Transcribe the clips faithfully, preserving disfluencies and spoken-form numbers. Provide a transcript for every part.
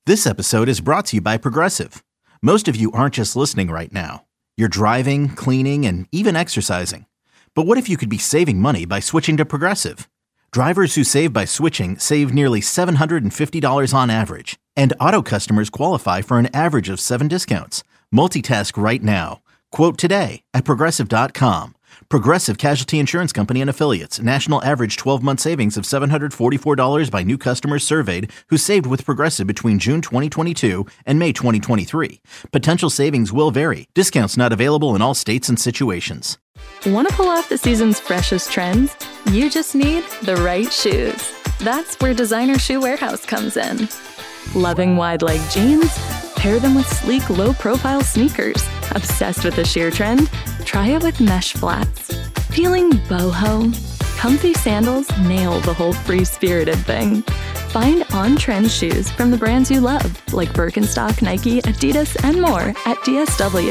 This episode is brought to you by Progressive. Most of you aren't just listening right now. You're driving, cleaning, and even exercising. But what if you could be saving money by switching to Progressive? Drivers who save by switching save nearly seven hundred fifty dollars on average. And auto customers qualify for an average of seven discounts. Multitask right now. Quote today at Progressive dot com. Progressive Casualty Insurance Company and Affiliates. National average twelve-month savings of seven hundred forty-four dollars by new customers surveyed who saved with Progressive between June twenty twenty-two and May twenty twenty-three. Potential savings will vary. Discounts not available in all states and situations. Want to pull off the season's freshest trends? You just need the right shoes. That's where Designer Shoe Warehouse comes in. Loving wide-leg jeans? Pair them with sleek, low-profile sneakers. Obsessed with the sheer trend? Try it with mesh flats. Feeling boho? Comfy sandals nail the whole free-spirited thing. Find on-trend shoes from the brands you love, like Birkenstock, Nike, Adidas, and more at D S W.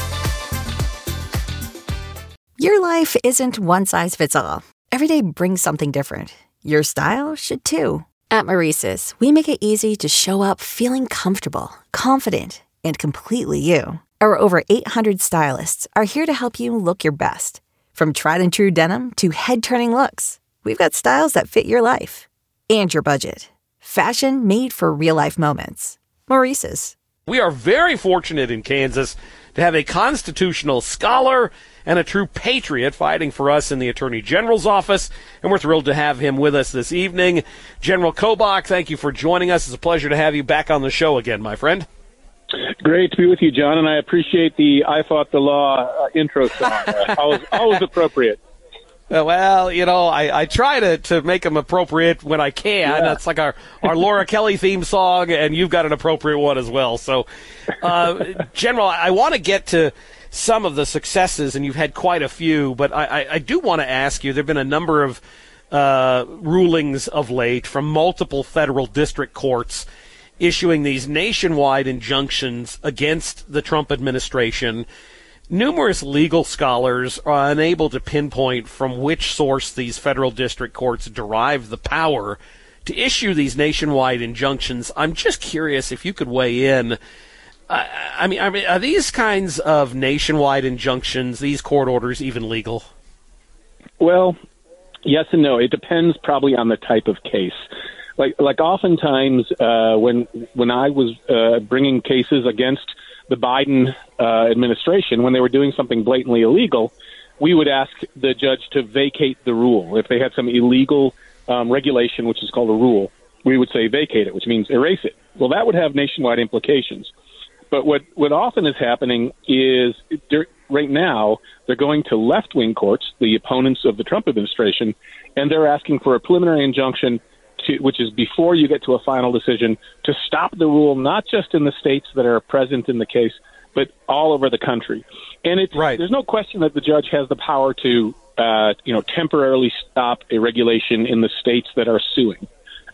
Your life isn't one size fits all. Every day brings something different. Your style should too. At Maurice's, we make it easy to show up feeling comfortable, confident, and completely you. Our over eight hundred stylists are here to help you look your best. From tried and true denim to head-turning looks, we've got styles that fit your life and your budget. Fashion made for real-life moments. Maurice's. We are very fortunate in Kansas to have a constitutional scholar and a true patriot fighting for us in the Attorney General's office, and we're thrilled to have him with us this evening. General Kobach, thank you for joining us. It's a pleasure to have you back on the show again, my friend. Great to be with you, John, and I appreciate the I Fought the Law uh, intro song. Uh, always, always appropriate. Uh, well, you know, I, I try to, to make them appropriate when I can. Yeah. That's like our, our Laura Kelly theme song, and you've got an appropriate one as well. So, uh, General, I want to get to some of the successes, and you've had quite a few, but I, I, I do want to ask you, there have been a number of uh, rulings of late from multiple federal district courts issuing these nationwide injunctions against the Trump administration. Numerous legal scholars are unable to pinpoint from which source these federal district courts derive the power to issue these nationwide injunctions. I'm just curious if you could weigh in. Uh, I mean, I mean, are these kinds of nationwide injunctions, these court orders, even legal? Well, yes and no. It depends probably on the type of case. Like, like oftentimes uh, when when I was uh, bringing cases against the Biden uh, administration, when they were doing something blatantly illegal, we would ask the judge to vacate the rule. If they had some illegal um, regulation, which is called a rule, we would say vacate it, which means erase it. Well, that would have nationwide implications. But what, what often is happening is right now they're going to left-wing courts, the opponents of the Trump administration, and they're asking for a preliminary injunction, to, which is before you get to a final decision, to stop the rule, not just in the states that are present in the case, but all over the country. And it's, right. There's no question that the judge has the power to uh, you know, temporarily stop a regulation in the states that are suing.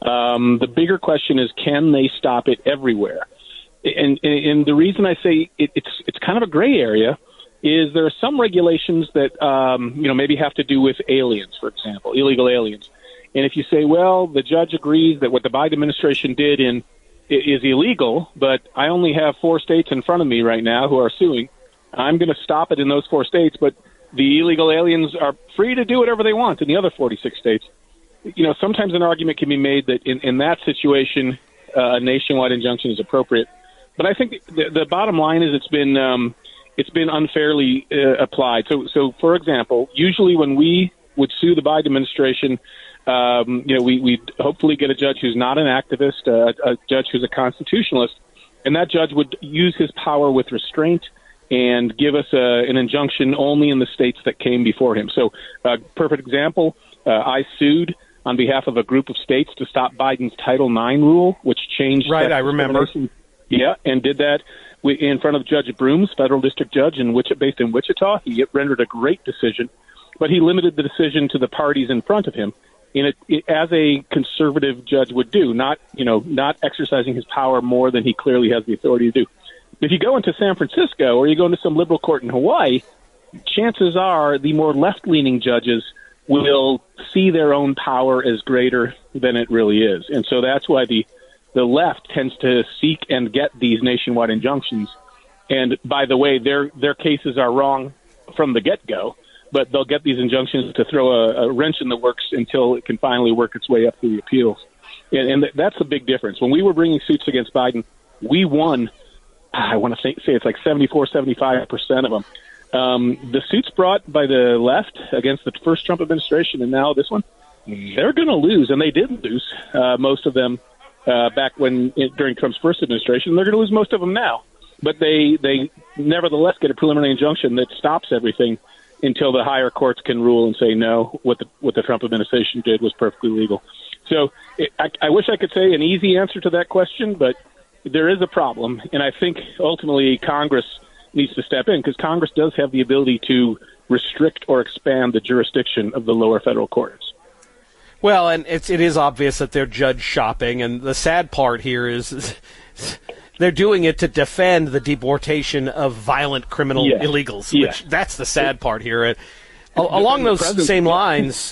Um, the bigger question is, can they stop it everywhere? And, and the reason I say it, it's it's kind of a gray area is there are some regulations that um, you know maybe have to do with aliens, for example, illegal aliens. And if you say, well, the judge agrees that what the Biden administration did in is illegal, but I only have four states in front of me right now who are suing, I'm going to stop it in those four states, but the illegal aliens are free to do whatever they want in the other forty-six states. You know, sometimes an argument can be made that in, in that situation, uh, a nationwide injunction is appropriate. But I think the, the bottom line is it's been um, it's been unfairly uh, applied. So, so for example, usually when we would sue the Biden administration, um, you know, we we hopefully get a judge who's not an activist, uh, a judge who's a constitutionalist, and that judge would use his power with restraint and give us a, an injunction only in the states that came before him. So, uh, perfect example, uh, I sued on behalf of a group of states to stop Biden's Title nine rule, which changed. Right, I remember. Yeah, and did that in front of Judge Brooms, federal district judge in Wichita, based in Wichita. He rendered a great decision, but he limited the decision to the parties in front of him, in it, it, as a conservative judge would do, not you know not exercising his power more than he clearly has the authority to do. If you go into San Francisco or you go into some liberal court in Hawaii, chances are the more left-leaning judges will see their own power as greater than it really is, and so that's why the the left tends to seek and get these nationwide injunctions. And by the way, their their cases are wrong from the get-go, but they'll get these injunctions to throw a, a wrench in the works until it can finally work its way up through the appeals. And, and that's a big difference. When we were bringing suits against Biden, we won, I want to say, say it's like seventy-four, seventy-five percent of them. Um, the suits brought by the left against the first Trump administration and now this one, they're going to lose, and they did lose uh, most of them uh, back when during Trump's first administration. They're going to lose most of them now. But they, they nevertheless get a preliminary injunction that stops everything until the higher courts can rule and say, no, what the what the Trump administration did was perfectly legal. So it, I, I wish I could say an easy answer to that question, but there is a problem. And I think ultimately Congress needs to step in because Congress does have the ability to restrict or expand the jurisdiction of the lower federal courts. Well, and it's, it is obvious that they're judge shopping. And the sad part here is they're doing it to defend the deportation of violent criminal yes. illegals. Yes. Which that's the sad part here. And along those same lines,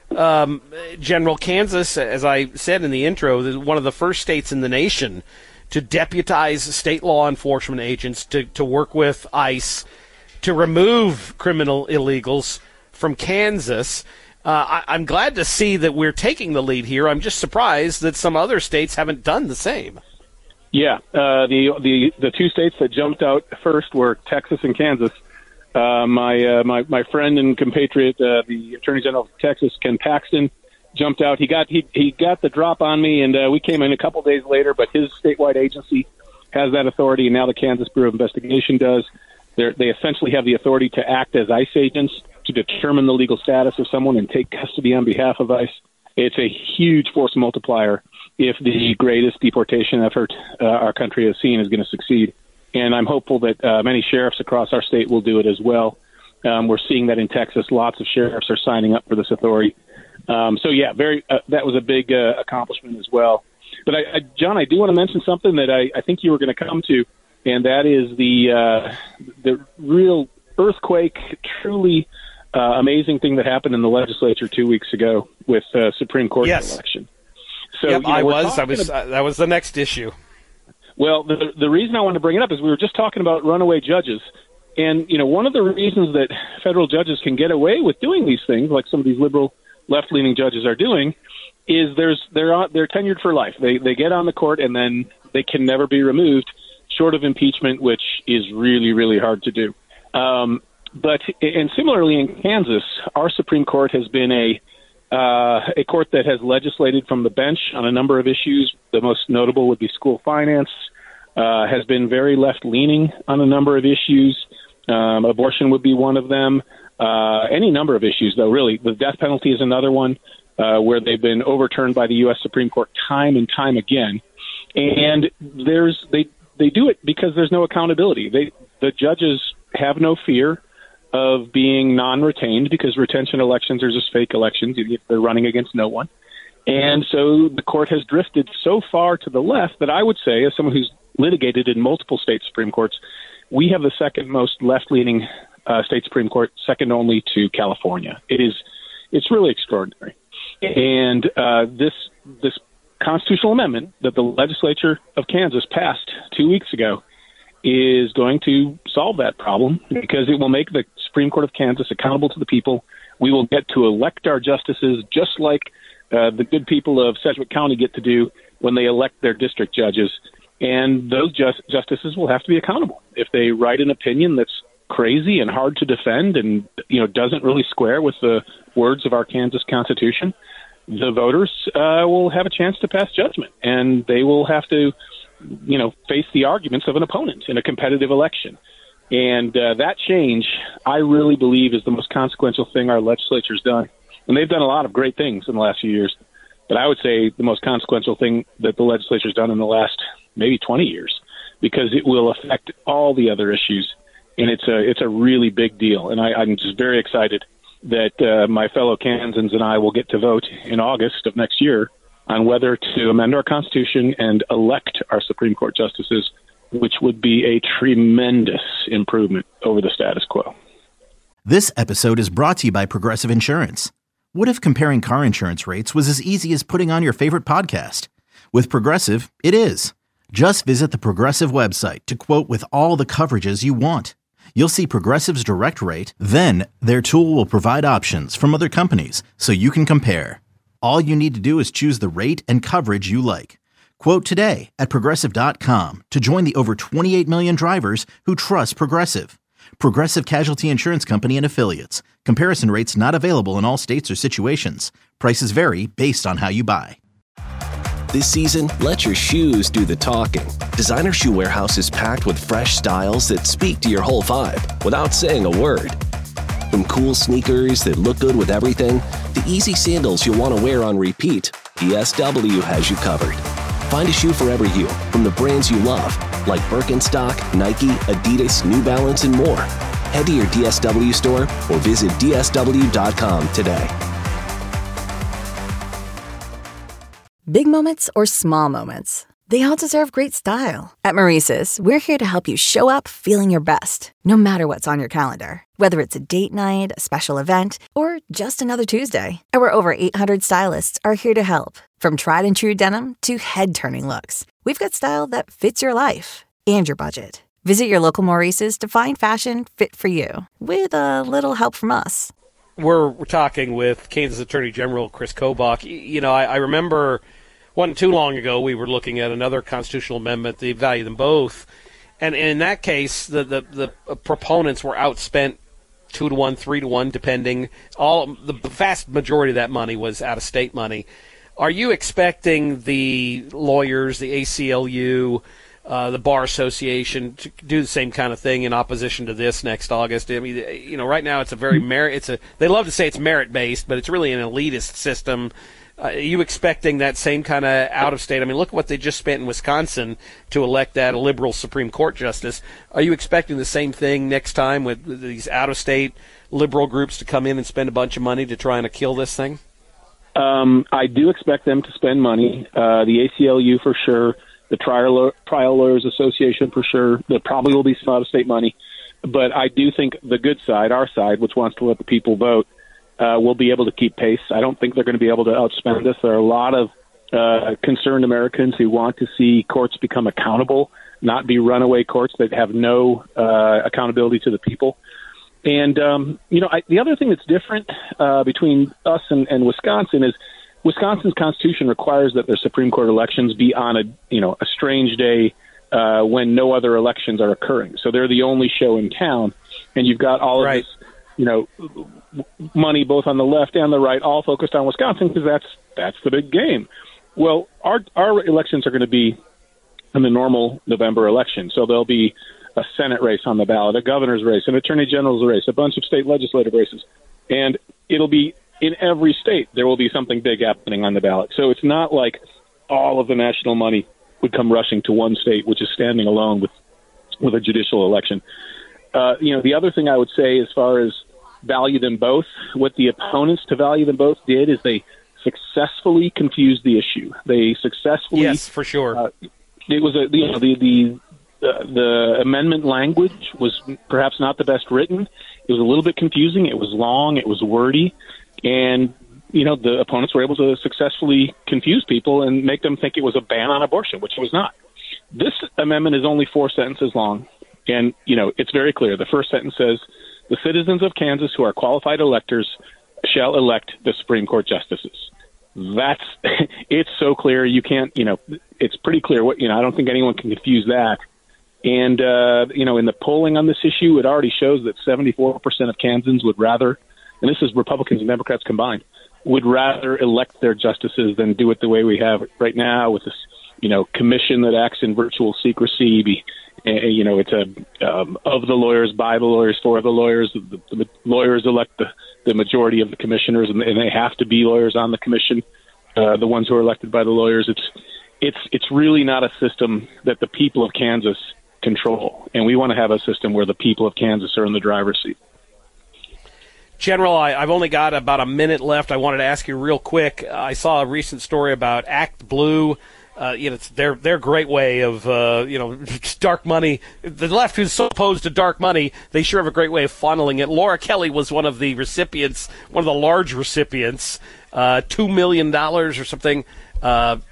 um, General, Kansas, as I said in the intro, is one of the first states in the nation to deputize state law enforcement agents to, to work with ICE to remove criminal illegals from Kansas. Uh, I, I'm glad to see that we're taking the lead here. I'm just surprised that some other states haven't done the same. Yeah, uh, the the the two states that jumped out first were Texas and Kansas. Uh, my uh, my my friend and compatriot, uh, the Attorney General of Texas, Ken Paxton, jumped out. He got he he got the drop on me, and uh, we came in a couple days later. But his statewide agency has that authority, and now the Kansas Bureau of Investigation does. They're, they essentially have the authority to act as ICE agents to determine the legal status of someone and take custody on behalf of ICE. It's a huge force multiplier if the greatest deportation effort uh, our country has seen is going to succeed. And I'm hopeful that uh, many sheriffs across our state will do it as well. Um, we're seeing that in Texas. Lots of sheriffs are signing up for this authority. Um, so, yeah, very. Uh, that was a big uh, accomplishment as well. But, I, I, John, I do want to mention something that I, I think you were going to come to, and that is the uh, the real earthquake, truly uh, amazing thing that happened in the legislature two weeks ago with uh, Supreme Court yes. election. So yep, you know, I was. I was. about, uh, that was the next issue. Well, the the reason I wanted to bring it up is we were just talking about runaway judges, and you know one of the reasons that federal judges can get away with doing these things, like some of these liberal left-leaning judges are doing, is there's they're on, they're tenured for life. They they get on the court and then they can never be removed, short of impeachment, which is really really hard to do. Um, but and similarly in Kansas, our Supreme Court has been a Uh, a court that has legislated from the bench on a number of issues. The most notable would be school finance, uh, has been very left-leaning on a number of issues. Um, abortion would be one of them. Uh, any number of issues, though, really. The death penalty is another one uh, where they've been overturned by the U S Supreme Court time and time again. And there's they, they do it because there's no accountability. They the judges have no fear of being non-retained because retention elections are just fake elections. They're running against no one. And so the court has drifted so far to the left that I would say, as someone who's litigated in multiple state Supreme Courts, we have the second most left-leaning uh, state Supreme Court, second only to California. It is, it's really extraordinary. And uh, this this constitutional amendment that the legislature of Kansas passed two weeks ago is going to solve that problem because it will make the Supreme Court of Kansas accountable to the people. We will get to elect our justices just like uh, the good people of Sedgwick County get to do when they elect their district judges. And those just, justices will have to be accountable. If they write an opinion that's crazy and hard to defend and, you know, doesn't really square with the words of our Kansas Constitution, the voters uh, will have a chance to pass judgment, and they will have to you know, face the arguments of an opponent in a competitive election. And uh, that change, I really believe, is the most consequential thing our legislature's done. And they've done a lot of great things in the last few years. But I would say the most consequential thing that the legislature's done in the last maybe twenty years, because it will affect all the other issues. And it's a, it's a really big deal. And I, I'm just very excited that uh, my fellow Kansans and I will get to vote in August of next year on whether to amend our Constitution and elect our Supreme Court justices, which would be a tremendous improvement over the status quo. This episode is brought to you by Progressive Insurance. What if comparing car insurance rates was as easy as putting on your favorite podcast? With Progressive, it is. Just visit the Progressive website to quote with all the coverages you want. You'll see Progressive's direct rate, then their tool will provide options from other companies so you can compare. All you need to do is choose the rate and coverage you like. Quote today at Progressive dot com to join the over twenty-eight million drivers who trust Progressive. Progressive Casualty Insurance Company and Affiliates. Comparison rates not available in all states or situations. Prices vary based on how you buy. This season, let your shoes do the talking. Designer Shoe Warehouse is packed with fresh styles that speak to your whole vibe without saying a word. From cool sneakers that look good with everything, to easy sandals you'll want to wear on repeat, D S W has you covered. Find a shoe for every you, from the brands you love, like Birkenstock, Nike, Adidas, New Balance, and more. Head to your D S W store or visit D S W dot com today. Big moments or small moments, they all deserve great style. At Maurice's, we're here to help you show up feeling your best, no matter what's on your calendar. Whether it's a date night, a special event, or just another Tuesday, our over eight hundred stylists are here to help. From tried and true denim to head-turning looks, we've got style that fits your life and your budget. Visit your local Maurice's to find fashion fit for you, with a little help from us. We're, we're talking with Kansas Attorney General Chris Kobach. You know, I, I remember wasn't too long ago we were looking at another constitutional amendment, the value them both, and in that case, the, the, the proponents were outspent two to one, three to one, depending. All the vast majority of that money was out-of-state money. Are you expecting the lawyers, the A C L U, uh, the Bar Association to do the same kind of thing in opposition to this next August? I mean, you know, right now it's a very merit. It's a they love to say it's merit-based, but it's really an elitist system. Uh, are you expecting that same kind of out-of-state? I mean, look at what they just spent in Wisconsin to elect that a liberal Supreme Court justice. Are you expecting the same thing next time with, with these out-of-state liberal groups to come in and spend a bunch of money to try and kill this thing? Um, I do expect them to spend money. Uh, the A C L U for sure, the Trial, Trial Lawyers Association for sure. There probably will be some out-of-state money. But I do think the good side, our side, which wants to let the people vote, uh, will be able to keep pace. I don't think they're going to be able to outspend us. There are a lot of uh, concerned Americans who want to see courts become accountable, not be runaway courts that have no uh, accountability to the people. And, um, you know, I, the other thing that's different uh, between us and, and Wisconsin is Wisconsin's Constitution requires that their Supreme Court elections be on a, you know, a strange day uh, when no other elections are occurring. So they're the only show in town, and you've got all of right. this, you know, money both on the left and the right, all focused on Wisconsin because that's that's the big game. Well, our our elections are going to be in the normal November election, so there'll be a Senate race on the ballot, a governor's race, an attorney general's race, a bunch of state legislative races, and it'll be in every state there will be something big happening on the ballot. So it's not like all of the national money would come rushing to one state, which is standing alone with with a judicial election. Uh, you know, the other thing I would say as far as value them both, what the opponents to value them both did is they successfully confused the issue. They successfully, yes, for sure. Uh, it was a you know the the uh, the amendment language was perhaps not the best written. It was a little bit confusing. It was long. It was wordy, and you know the opponents were able to successfully confuse people and make them think it was a ban on abortion, which it was not. This amendment is only four sentences long, and you know it's very clear. The first sentence says, "The citizens of Kansas who are qualified electors shall elect the Supreme Court justices." That's it's so clear. You can't, you know, it's pretty clear. What you know, I don't think anyone can confuse that. And uh, you know, in the polling on this issue, it already shows that seventy-four percent of Kansans would rather, and this is Republicans and Democrats combined, would rather elect their justices than do it the way we have it right now with this, you know, commission that acts in virtual secrecy. Be, uh, you know, it's a um, of the lawyers, by the lawyers, for the lawyers. The, the lawyers elect the, the majority of the commissioners, and, and they have to be lawyers on the commission. Uh, the ones who are elected by the lawyers. It's it's it's really not a system that the people of Kansas control, and we want to have a system where the people of Kansas are in the driver's seat. General, I, I've only got about a minute left. I wanted to ask you real quick. I saw a recent story about Act Blue. Uh, you know, it's their their great way of uh, you know dark money. The left, who's so opposed to dark money, they sure have a great way of funneling it. Laura Kelly was one of the recipients, one of the large recipients, uh, two million dollars or something. Uh,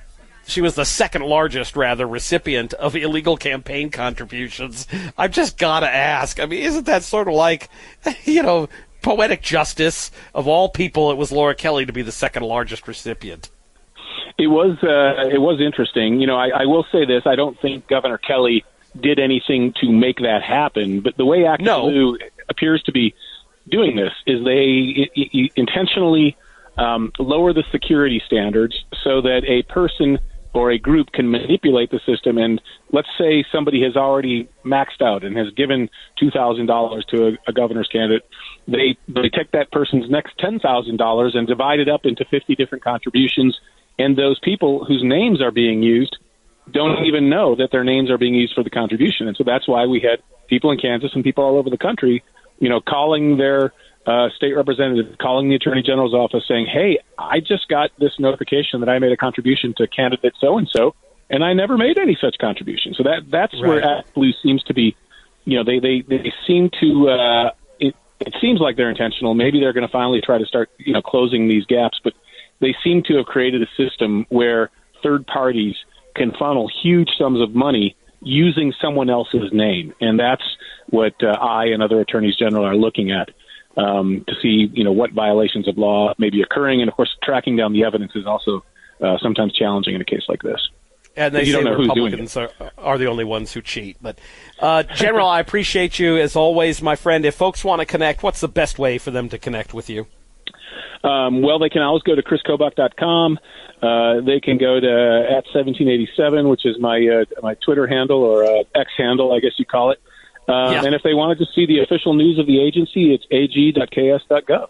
she was the second largest, rather, recipient of illegal campaign contributions. I've just got to ask. I mean, isn't that sort of like, you know, poetic justice? Of all people, it was Laura Kelly to be the second largest recipient. It was uh, it was interesting. You know, I, I will say this. I don't think Governor Kelly did anything to make that happen. But the way Active no. Blue appears to be doing this is they I- I intentionally um, lower the security standards so that a person or a group can manipulate the system. And let's say somebody has already maxed out and has given two thousand dollars to a, a governor's candidate. They, they take that person's next ten thousand dollars and divide it up into fifty different contributions. And those people whose names are being used don't even know that their names are being used for the contribution. And so that's why we had people in Kansas and people all over the country, you know, calling their uh, state representative, calling the attorney general's office saying, hey, I just got this notification that I made a contribution to candidate so-and-so, and I never made any such contribution. So that that's right. Where Act Blue seems to be, you know, they, they, they seem to, uh, it, it seems like they're intentional. Maybe they're going to finally try to start, you know, closing these gaps, but they seem to have created a system where third parties can funnel huge sums of money using someone else's name. And that's what uh, I and other attorneys general are looking at um, to see, you know, what violations of law may be occurring. And, of course, tracking down the evidence is also uh, sometimes challenging in a case like this. And they you say don't know who's doing Republicans are, are the only ones who cheat. But, uh, General, I appreciate you, as always, my friend. If folks want to connect, what's the best way for them to connect with you? Um, well, they can always go to chris kobach dot com. Uh, they can go to at seventeen eighty-seven, which is my uh, my Twitter handle, or uh, X handle, I guess you call it. Uh, yeah. And if they wanted to see the official news of the agency, it's a g dot k s dot gov.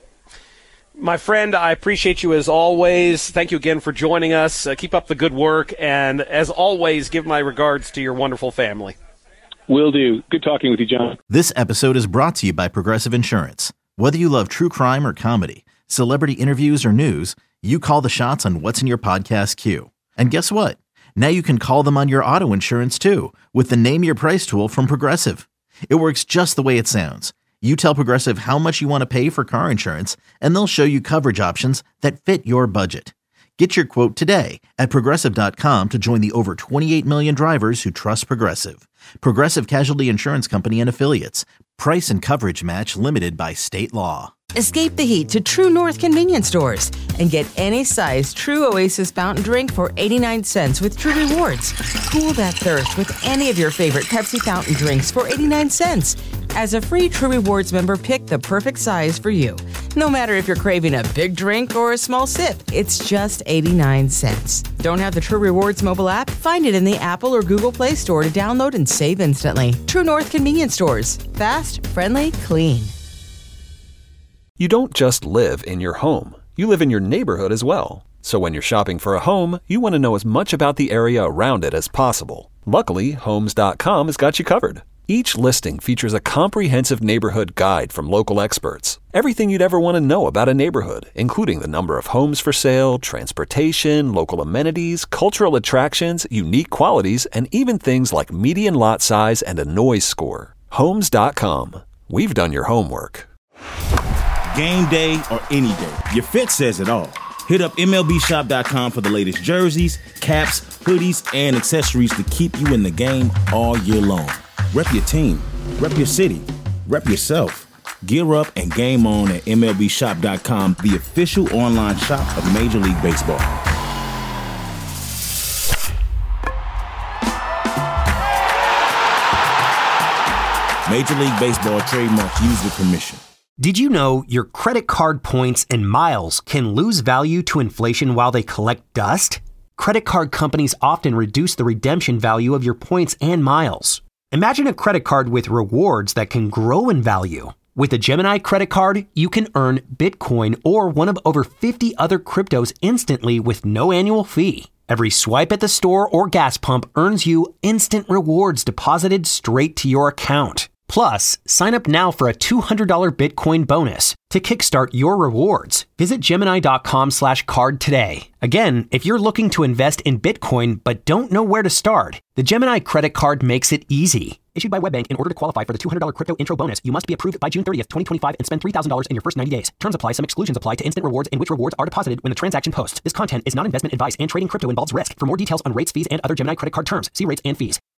My friend, I appreciate you as always. Thank you again for joining us. Uh, keep up the good work. And as always, give my regards to your wonderful family. Will do. Good talking with you, John. This episode is brought to you by Progressive Insurance. Whether you love true crime or comedy, celebrity interviews or news, you call the shots on what's in your podcast queue. And guess what? Now you can call them on your auto insurance too with the Name Your Price tool from Progressive. It works just the way it sounds. You tell Progressive how much you want to pay for car insurance, and they'll show you coverage options that fit your budget. Get your quote today at Progressive dot com to join the over twenty-eight million drivers who trust Progressive. Progressive Casualty Insurance Company and Affiliates. Price and coverage match limited by state law. Escape the heat to True North convenience stores and get any size True Oasis fountain drink for eighty-nine cents with True Rewards. Cool that thirst with any of your favorite Pepsi fountain drinks for eighty-nine cents. As a free True Rewards member, pick the perfect size for you. No matter if you're craving a big drink or a small sip, it's just eighty-nine cents. Don't have the True Rewards mobile app? Find it in the Apple or Google Play Store to download and save instantly. True North convenience stores. Fast, friendly, clean. You don't just live in your home. You live in your neighborhood as well. So when you're shopping for a home, you want to know as much about the area around it as possible. Luckily, Homes dot com has got you covered. Each listing features a comprehensive neighborhood guide from local experts. Everything you'd ever want to know about a neighborhood, including the number of homes for sale, transportation, local amenities, cultural attractions, unique qualities, and even things like median lot size and a noise score. Homes dot com. We've done your homework. Game day or any day, your fit says it all. Hit up M L B shop dot com for the latest jerseys, caps, hoodies, and accessories to keep you in the game all year long. Rep your team, rep your city, rep yourself. Gear up and game on at M L B shop dot com, the official online shop of Major League Baseball. Major League Baseball trademarks used with permission. Did you know your credit card points and miles can lose value to inflation while they collect dust? Credit card companies often reduce the redemption value of your points and miles. Imagine a credit card with rewards that can grow in value. With a Gemini credit card, you can earn Bitcoin or one of over fifty other cryptos instantly with no annual fee. Every swipe at the store or gas pump earns you instant rewards deposited straight to your account. Plus, sign up now for a two hundred dollars Bitcoin bonus to kickstart your rewards. Visit Gemini.com slash card today. Again, if you're looking to invest in Bitcoin but don't know where to start, the Gemini credit card makes it easy. Issued by WebBank, in order to qualify for the two hundred dollars crypto intro bonus, you must be approved by June thirtieth, twenty twenty-five and spend three thousand dollars in your first ninety days. Terms apply. Some exclusions apply to instant rewards in which rewards are deposited when the transaction posts. This content is not investment advice and trading crypto involves risk. For more details on rates, fees, and other Gemini credit card terms, see rates and fees.